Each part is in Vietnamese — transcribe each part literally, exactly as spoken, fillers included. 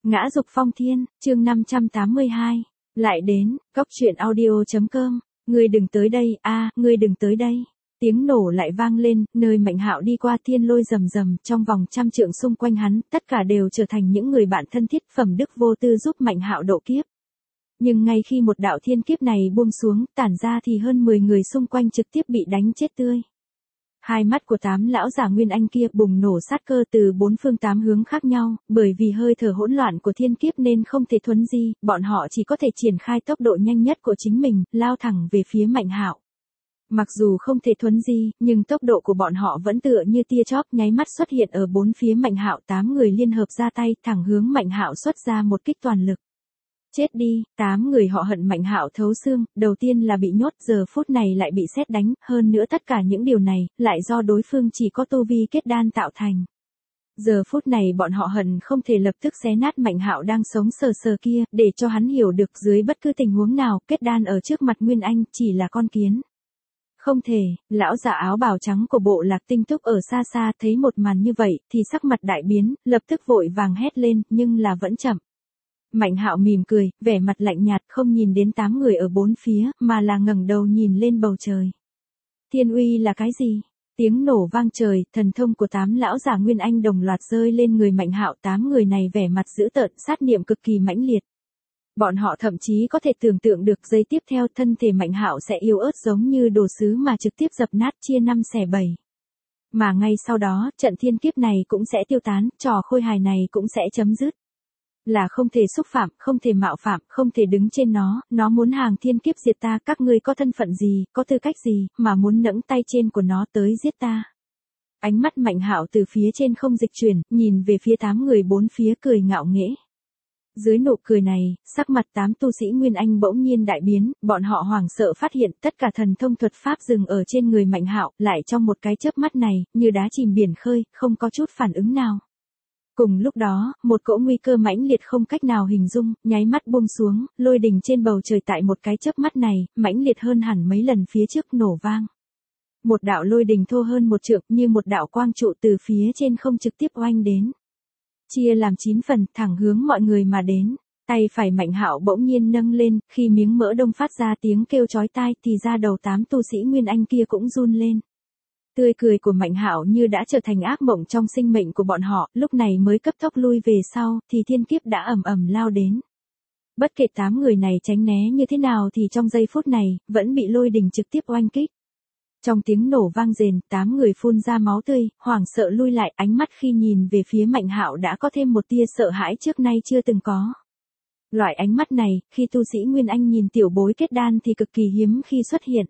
Ngã dục phong thiên, chương năm trăm tám mươi hai. Lại đến, cốc truyện audio.com. Ngươi đừng tới đây, a, ngươi đừng tới đây. Tiếng nổ lại vang lên, nơi Mạnh Hạo đi qua thiên lôi rầm rầm, trong vòng trăm trượng xung quanh hắn, tất cả đều trở thành những người bạn thân thiết phẩm đức vô tư giúp Mạnh Hạo độ kiếp. Nhưng ngay khi một đạo thiên kiếp này buông xuống, tản ra thì hơn mười người xung quanh trực tiếp bị đánh chết tươi. Hai mắt của tám lão giả Nguyên Anh kia bùng nổ sát cơ từ bốn phương tám hướng khác nhau, bởi vì hơi thở hỗn loạn của thiên kiếp nên không thể thuấn di, bọn họ chỉ có thể triển khai tốc độ nhanh nhất của chính mình, lao thẳng về phía Mạnh Hạo. Mặc dù không thể thuấn di, nhưng tốc độ của bọn họ vẫn tựa như tia chớp nháy mắt xuất hiện ở bốn phía Mạnh Hạo, tám người liên hợp ra tay, thẳng hướng Mạnh Hạo xuất ra một kích toàn lực. Chết đi, tám người họ hận Mạnh Hạo thấu xương, đầu tiên là bị nhốt, giờ phút này lại bị sét đánh, hơn nữa tất cả những điều này, lại do đối phương chỉ có tu vi kết đan tạo thành. Giờ phút này bọn họ hận không thể lập tức xé nát Mạnh Hạo đang sống sờ sờ kia, để cho hắn hiểu được dưới bất cứ tình huống nào, kết đan ở trước mặt Nguyên Anh chỉ là con kiến. Không thể, lão giả áo bào trắng của bộ Lạc Tinh Túc ở xa xa thấy một màn như vậy, thì sắc mặt đại biến, lập tức vội vàng hét lên, nhưng là vẫn chậm. Mạnh Hạo mỉm cười, vẻ mặt lạnh nhạt, không nhìn đến tám người ở bốn phía, mà là ngẩng đầu nhìn lên bầu trời. Thiên uy là cái gì? Tiếng nổ vang trời, thần thông của tám lão giả Nguyên Anh đồng loạt rơi lên người Mạnh Hạo, tám người này vẻ mặt dữ tợn, sát niệm cực kỳ mãnh liệt. Bọn họ thậm chí có thể tưởng tượng được giây tiếp theo thân thể Mạnh Hạo sẽ yếu ớt giống như đồ sứ mà trực tiếp dập nát chia năm xẻ bảy. Mà ngay sau đó, trận thiên kiếp này cũng sẽ tiêu tán, trò khôi hài này cũng sẽ chấm dứt. Là không thể xúc phạm, không thể mạo phạm, không thể đứng trên nó, nó muốn hàng thiên kiếp diệt ta, các ngươi có thân phận gì, có tư cách gì, mà muốn nẫng tay trên của nó tới giết ta. Ánh mắt Mạnh Hạo từ phía trên không dịch chuyển, nhìn về phía tám người bốn phía cười ngạo nghễ. Dưới nụ cười này, sắc mặt tám tu sĩ Nguyên Anh bỗng nhiên đại biến, bọn họ hoảng sợ phát hiện tất cả thần thông thuật pháp dừng ở trên người Mạnh Hạo, lại trong một cái chớp mắt này, như đá chìm biển khơi, không có chút phản ứng nào. Cùng lúc đó, một cỗ nguy cơ mãnh liệt không cách nào hình dung, nháy mắt buông xuống, lôi đình trên bầu trời tại một cái chớp mắt này, mãnh liệt hơn hẳn mấy lần phía trước nổ vang. Một đạo lôi đình thô hơn một trượng như một đạo quang trụ từ phía trên không trực tiếp oanh đến. Chia làm chín phần, thẳng hướng mọi người mà đến. Tay phải Mạnh Hạo bỗng nhiên nâng lên, khi miếng mỡ đông phát ra tiếng kêu chói tai thì da đầu tám tu sĩ Nguyên Anh kia cũng run lên. Tươi cười của Mạnh Hạo như đã trở thành ác mộng trong sinh mệnh của bọn họ, lúc này mới cấp tốc lui về sau, thì thiên kiếp đã ầm ầm lao đến. Bất kể tám người này tránh né như thế nào thì trong giây phút này, vẫn bị lôi đình trực tiếp oanh kích. Trong tiếng nổ vang rền, tám người phun ra máu tươi, hoảng sợ lui lại, ánh mắt khi nhìn về phía Mạnh Hạo đã có thêm một tia sợ hãi trước nay chưa từng có. Loại ánh mắt này, khi tu sĩ Nguyên Anh nhìn tiểu bối kết đan thì cực kỳ hiếm khi xuất hiện.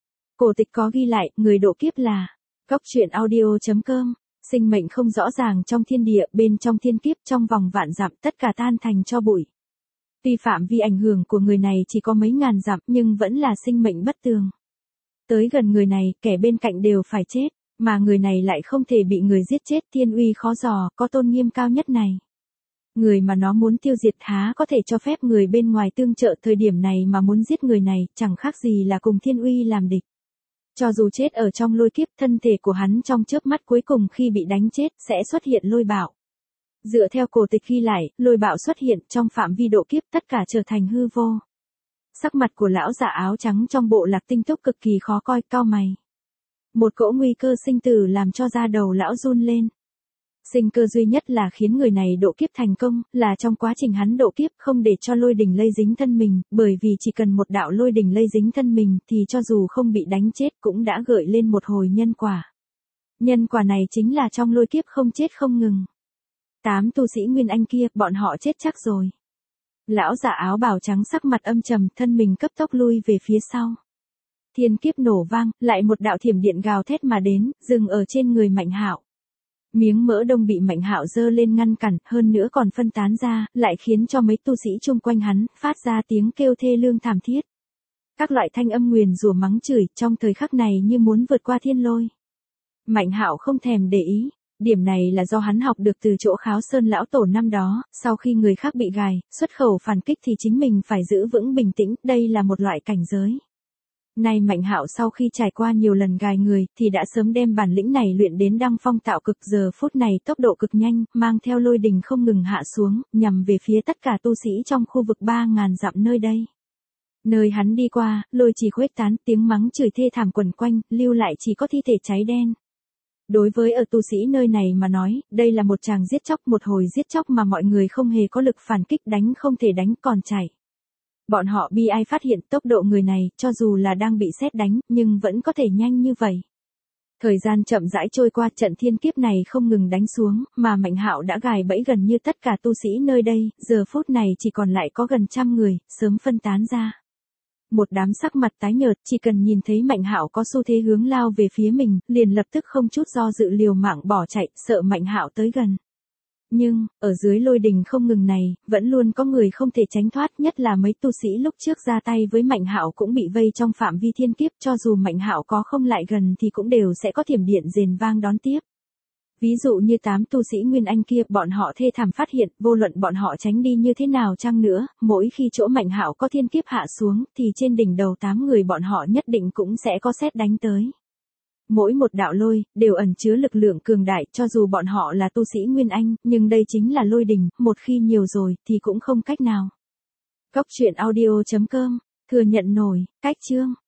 Cổ tịch có ghi lại, người độ kiếp là cốc truyện audio.com. Sinh mệnh không rõ ràng trong thiên địa, bên trong thiên kiếp, trong vòng vạn dặm, tất cả tan thành tro bụi. Tuy phạm vi ảnh hưởng của người này chỉ có mấy ngàn dặm, nhưng vẫn là sinh mệnh bất tường. Tới gần người này, kẻ bên cạnh đều phải chết, mà người này lại không thể bị người giết chết, thiên uy khó dò, có tôn nghiêm cao nhất này. Người mà nó muốn tiêu diệt há có thể cho phép người bên ngoài tương trợ, thời điểm này mà muốn giết người này, chẳng khác gì là cùng thiên uy làm địch. Cho dù chết ở trong lôi kiếp, thân thể của hắn trong chớp mắt cuối cùng khi bị đánh chết, sẽ xuất hiện lôi bạo. Dựa theo cổ tịch ghi lại, lôi bạo xuất hiện trong phạm vi độ kiếp, tất cả trở thành hư vô. Sắc mặt của lão giả áo trắng trong bộ Lạc Tinh Túc cực kỳ khó coi, cau mày. Một cỗ nguy cơ sinh tử làm cho da đầu lão run lên. Sinh cơ duy nhất là khiến người này độ kiếp thành công, là trong quá trình hắn độ kiếp không để cho lôi đình lây dính thân mình, bởi vì chỉ cần một đạo lôi đình lây dính thân mình thì cho dù không bị đánh chết cũng đã gợi lên một hồi nhân quả. Nhân quả này chính là trong lôi kiếp không chết không ngừng. Tám tu sĩ Nguyên Anh kia, bọn họ chết chắc rồi. Lão giả áo bào trắng sắc mặt âm trầm, thân mình cấp tốc lui về phía sau. Thiên kiếp nổ vang, lại một đạo thiểm điện gào thét mà đến, dừng ở trên người Mạnh Hạo. Miếng mỡ đông bị Mạnh Hạo giơ lên ngăn cản, hơn nữa còn phân tán ra, lại khiến cho mấy tu sĩ chung quanh hắn phát ra tiếng kêu thê lương thảm thiết. Các loại thanh âm nguyền rủa mắng chửi trong thời khắc này như muốn vượt qua thiên lôi. Mạnh Hạo không thèm để ý. Điểm này là do hắn học được từ chỗ Kháo Sơn lão tổ năm đó, sau khi người khác bị gài, xuất khẩu phản kích thì chính mình phải giữ vững bình tĩnh, đây là một loại cảnh giới. Nay Mạnh Hạo sau khi trải qua nhiều lần gài người, thì đã sớm đem bản lĩnh này luyện đến đăng phong tạo cực, giờ phút này tốc độ cực nhanh, mang theo lôi đình không ngừng hạ xuống, nhằm về phía tất cả tu sĩ trong khu vực ba ngàn dặm nơi đây. Nơi hắn đi qua, lôi chỉ khuếch tán, tiếng mắng chửi thê thảm quẩn quanh, lưu lại chỉ có thi thể cháy đen. Đối với ở tu sĩ nơi này mà nói, đây là một tràng giết chóc, một hồi giết chóc mà mọi người không hề có lực phản kích, đánh không thể đánh còn chạy. Bọn họ bi ai phát hiện tốc độ người này, cho dù là đang bị sét đánh, nhưng vẫn có thể nhanh như vậy. Thời gian chậm rãi trôi qua, trận thiên kiếp này không ngừng đánh xuống, mà Mạnh Hạo đã gài bẫy gần như tất cả tu sĩ nơi đây, giờ phút này chỉ còn lại có gần trăm người, sớm phân tán ra. Một đám sắc mặt tái nhợt, chỉ cần nhìn thấy Mạnh Hạo có xu thế hướng lao về phía mình, liền lập tức không chút do dự liều mạng bỏ chạy, sợ Mạnh Hạo tới gần. Nhưng, ở dưới lôi đình không ngừng này, vẫn luôn có người không thể tránh thoát, nhất là mấy tu sĩ lúc trước ra tay với Mạnh Hạo cũng bị vây trong phạm vi thiên kiếp, cho dù Mạnh Hạo có không lại gần thì cũng đều sẽ có thiểm điện rền vang đón tiếp. Ví dụ như tám tu sĩ Nguyên Anh kia, bọn họ thê thảm phát hiện, vô luận bọn họ tránh đi như thế nào chăng nữa, mỗi khi chỗ Mạnh Hạo có thiên kiếp hạ xuống, thì trên đỉnh đầu tám người bọn họ nhất định cũng sẽ có sét đánh tới. Mỗi một đạo lôi, đều ẩn chứa lực lượng cường đại, cho dù bọn họ là tu sĩ Nguyên Anh, nhưng đây chính là lôi đình, một khi nhiều rồi, thì cũng không cách nào. Cốc truyện audio chấm com, thừa nhận nổi, cách chương.